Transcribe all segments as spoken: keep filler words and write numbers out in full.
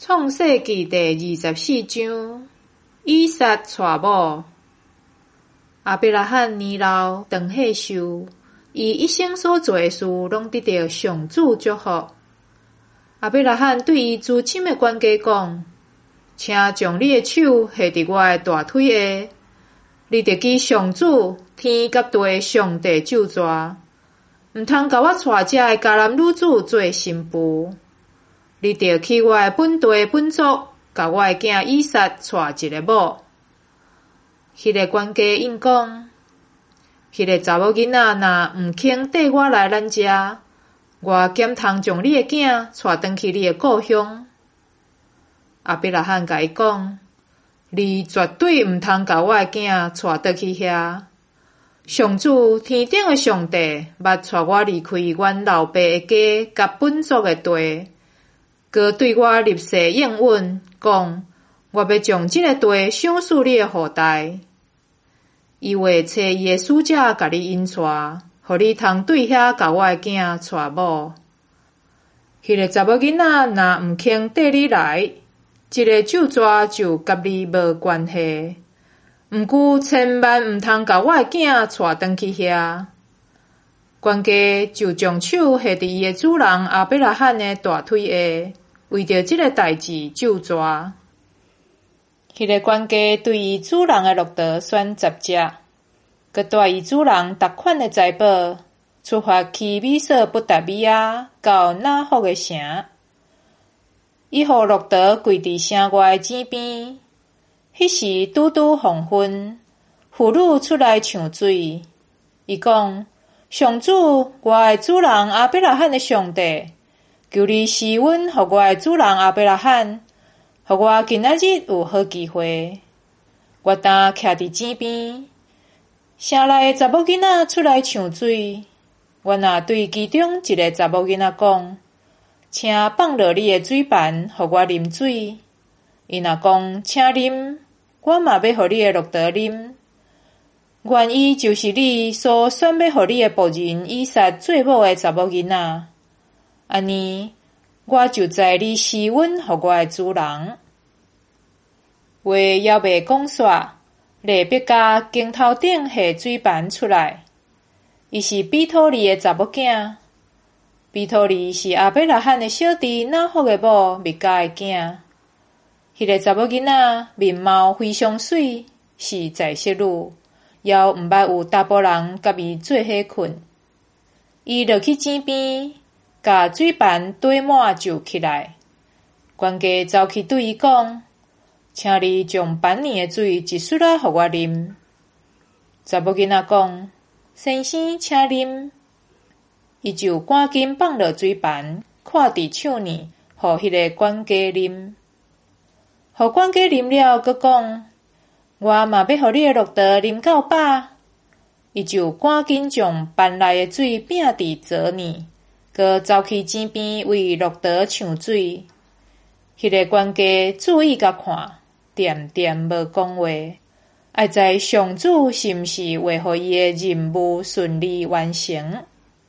创世纪第二十四章，以撒娶某。亚伯拉罕年老长岁寿，伊一生所做的事，拢得到上主祝福。亚伯拉罕对伊至亲的管家讲：“请将你的手下伫我的大腿下，你得记上主天甲地上帝咒詛，毋通甲我娶这的迦南女子做新妇。你得去我的本地本族，甲我的囝以撒娶一个某。”迄个管家应讲：“迄个查某囡仔若毋肯缀我来咱遮，我检通将你的囝带转去你的故乡。”亚伯拉罕甲伊讲：“你绝对毋通甲我的囝带倒去遐。上主天顶的上帝捌带我离开阮老爸的家甲本族的地，佮对我立誓应允，讲我要将这个地赏赐你的后代。伊会找伊的使者甲你引带，互你通对遐甲我的囝娶某。迄个查某囡仔若毋肯缀你来，这个咒詛就甲你无关系。毋过千万毋通甲我的囝带转去遐。”管家就将手下伫伊的主人亚伯拉罕的大腿下，为着这个代志咒詛。迄个管家对伊主人的骆驼选十只，佮带伊主人逐款的财宝，出发去美索不达米亚到拿福的城。伊互骆驼跪伫城外的井边。迄时拄拄黄昏，妇女出来抢水。伊讲：“上主，我的主人亚伯拉罕的上帝，求你施恩互我的主人亚伯拉罕，互我今仔日有好机会。”我当徛伫井边，城内的查某囡仔出来抢水。我若对其中一个查某囡仔讲：“请放落你的水盘，互我啉水。”伊若讲：“请啉。”我嘛要互你的骆驼啉。原伊就是你所选要互你的仆人以撒做某的查某囡仔。安尼，我就知你施恩互我的主人。话还未讲煞，利百加经头顶下水盘出来。伊是比土利的查某囝。比土利是亚伯拉罕的小弟拿福的某密加的囝。迄个查某囡仔面貌非常水，是在色女，犹毋捌有查甫人甲伊做伙困。伊落去井边，甲水盘堆满就起来。管家走去对伊讲：“请你将盘里的水一丝仔互我啉。”查某囡仔讲：“先生，请啉。”伊就赶紧放落水盘，看伫手里，互迄个管家啉。互管家啉了，佮讲：“我嘛要互你的骆驼啉到饱。”伊就赶紧将盘内的水摒伫槽里，佮走去井边为骆驼抢水。迄个管家注意甲看，点点无讲话，爱知上主是毋是会互伊的任务顺利完成。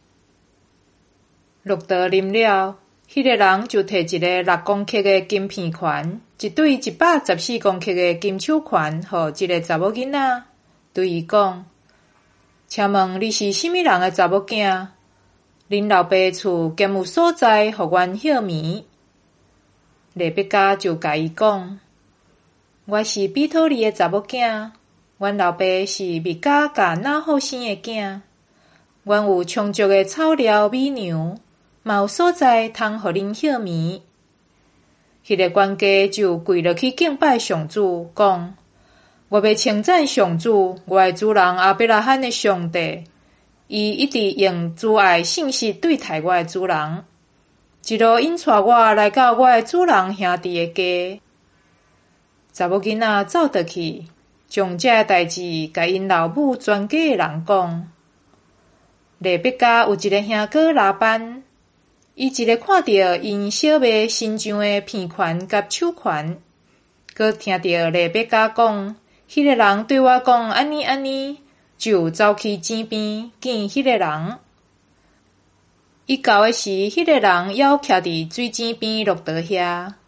骆驼啉了，迄个人就摕一个六公克的金片环，一对一百十四公克的金手环，互一个查某囡仔，对伊讲：“请问你是甚物人的查某囝？恁老爸厝兼有所在，互阮歇眠。”利百加就甲伊讲：“我是比土利的查某囝，阮老爸是密加甲拿福生的囝，阮有充足的草料米粮。”嘛有所在通互恁歇眠。迄个管家就跪落去敬拜上主，讲：“我要称赞上主，我的主人亚伯拉罕的上帝，伊一直用慈爱信实对待我的主人，一路引带我来到我的主人兄弟的家。”查某囡仔走倒去，将这个代志甲因老母全家的人讲。利百加有一个兄哥拉班。伊一个看到因小妹身上的片环甲手环，佮听到利百加讲，迄个人对我讲安尼安尼，就走去井边见迄个人。伊到的时，迄个人犹徛伫水井边骆驼遐，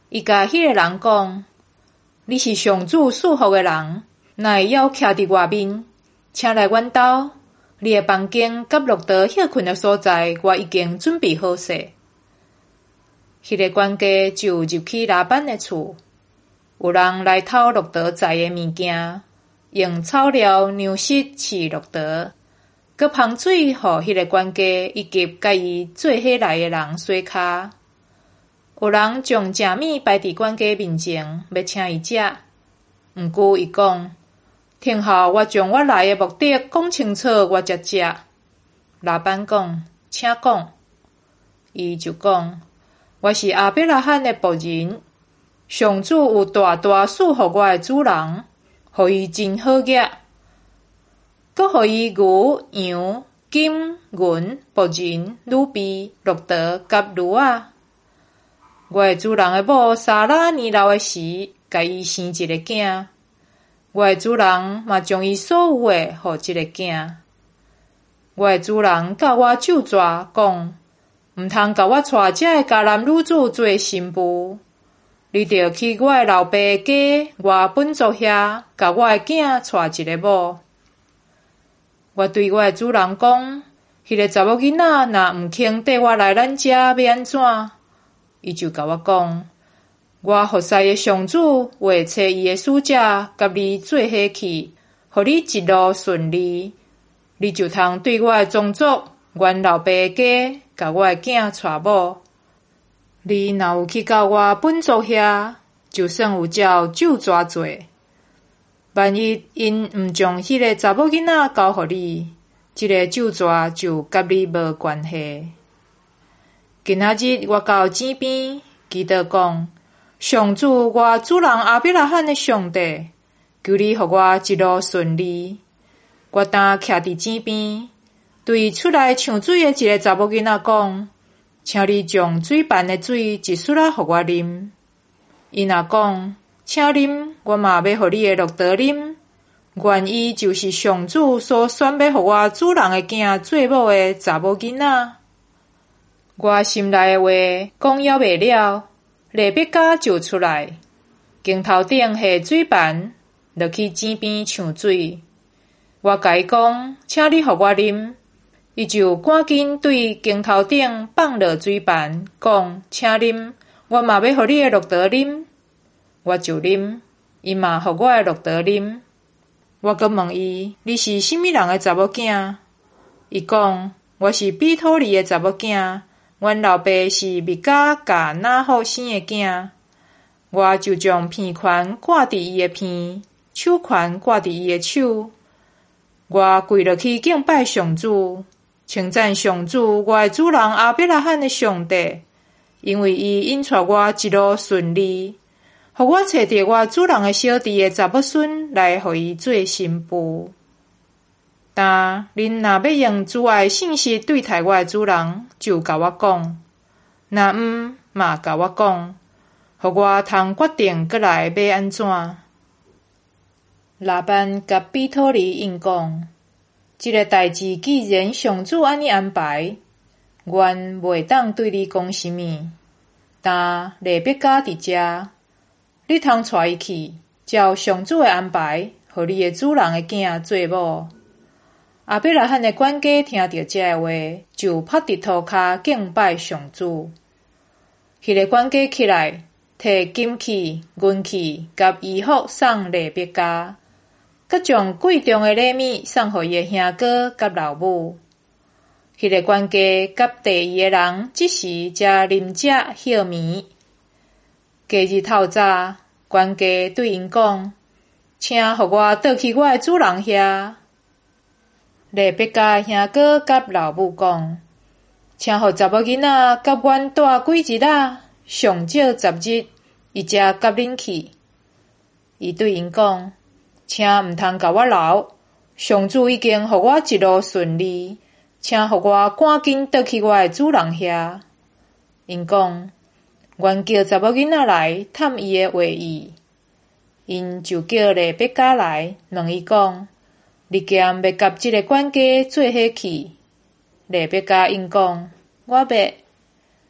伊甲迄个人讲：你是上主赐福的人，哪会要徛伫外面？请来阮兜，你的房间甲路德休困的所在，我已经准备好势。迄个管家就入去拉班的厝，有人来偷路德在的物件，用草料牛食饲路德，佮芳水互迄个管家以及甲伊做伙来的人洗骹。有人将食物摆伫管家面前，要请伊食。毋过伊讲，听候我将我来的目的讲清楚，我才食。老板讲，请讲。伊就讲，我是亚伯拉罕的仆人，上主有大大赐福我的主人，互伊真好业，佮互伊牛、羊、金、银、仆人、女婢、路德甲驴仔。我的主人的某沙拉年老的时，甲伊生一个囝。我的主人嘛将伊所有的互一个囝。我的主人甲我咒詛讲，毋通甲我带这个迦南女子做新妇。你着去我的老爸家，我本族遐，甲我的囝带一个某。我对我的主人讲，迄个查某囡仔若毋肯缀我来咱遮，要安怎？伊就甲我讲，我服侍的上主会找伊的使者，甲你做伙去，互你一路顺利。你就通对我的宗族，阮老爸家，甲我的囝带某。你若有去到我本族遐，就算有照咒诅做，万一因毋将迄个查某囡仔交互你，即、这个咒诅就甲你无关系。今仔日我到井边，祈祷讲，上主我主人亚伯拉罕的上帝，求你互我一路顺利。我当徛伫井边，对出来抢水的一个查某囡仔讲，请你将水盘的水一丝仔互我啉。伊若讲，请啉，我嘛要互你的路德啉。愿意就是上主所选要互我主人的囝做某的查某囡仔。我心内的话讲了未了，利百加就出来，镜头顶下水盘，落去井边抢水。我甲伊讲，请你互我啉，伊就赶紧对镜头顶放落水盘，讲，请啉，我嘛要互你的路德啉。我就啉，伊嘛互我的路德啉。我阁问伊，你是甚物人的查某囝？伊讲，我是比托利的查某囝。阮老爸是密加甲拿福生的囝，我就将片拳挂伫伊的片，手拳挂伫伊的手。我跪落去敬拜上主，称赞上主我的主人亚伯拉罕的上帝，因为伊引带我一路顺利，互我找到我主人的小弟的查某孙来互伊做新妇。但恁若要用主爱的信息对待我的主人，就甲我讲；若毋嘛甲我讲，互我通决定过来要安怎。拉班甲比托利应讲，这个代志既然上主安尼安排，阮袂当对你讲什么。但利百加伫遮，你通带伊去，照上主的安排，互你的主人的囝做某。亚伯拉罕的管家听到这个话，就趴伫涂骹敬拜上主。迄个管家起来，摕金器、银器甲衣服送利百加，佮将贵重的礼物送互伊的兄哥甲老母。迄个管家甲第二个人即时才啉食歇眠。隔日透早，管家对因讲，请互我倒去我的主人遐。利百加兄哥甲老母讲，请互查某囡仔甲阮住几日啊？上少十日，伊才甲恁去。伊对因讲，请毋通甲我留，上主已经互我一路顺利，请互我赶紧倒去我的主人遐。因讲，阮叫查某囡仔来探伊的话意。因就叫利百加来，问伊讲，你兼要甲即个管家做伙去？利百加因讲，我要。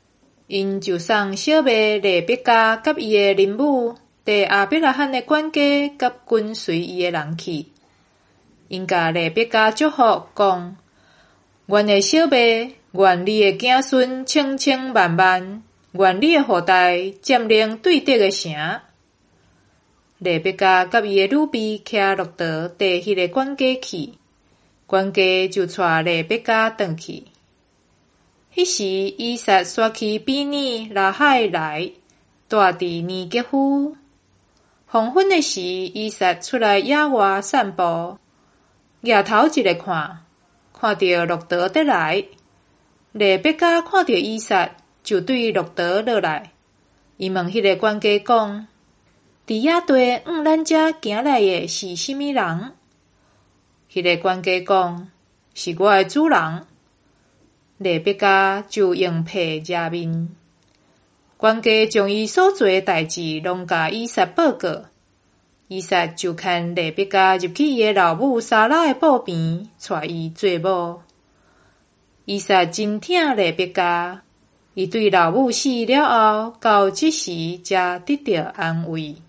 因就送小妹利百加甲伊的林母，伫阿伯拉罕的管家甲跟随伊的人去。因甲利百加祝福，讲：愿的小妹，愿你的子孙千千万万，愿你的后代占领对得的城。利百加甲伊的女婢骑骆驼伫迄个管家去，管家就带利百加转去。迄时以撒刷起比尼拉海来，住伫尼吉夫。黄昏的时，以撒出来野外散步，抬头一个看，看到骆驼得来。利百加看到以撒，就对骆驼落来。伊问迄个管家讲：伫野地往咱遮行来的是甚物人？迄个管家讲：是我的主人。利百加就用被遮面。管家将伊所做的代志拢甲以撒报告。以撒就牵利百加入去伊的老母撒拉的厝边，带伊做某。以撒真疼利百加，伊对老母死了后，到即时才得到安慰。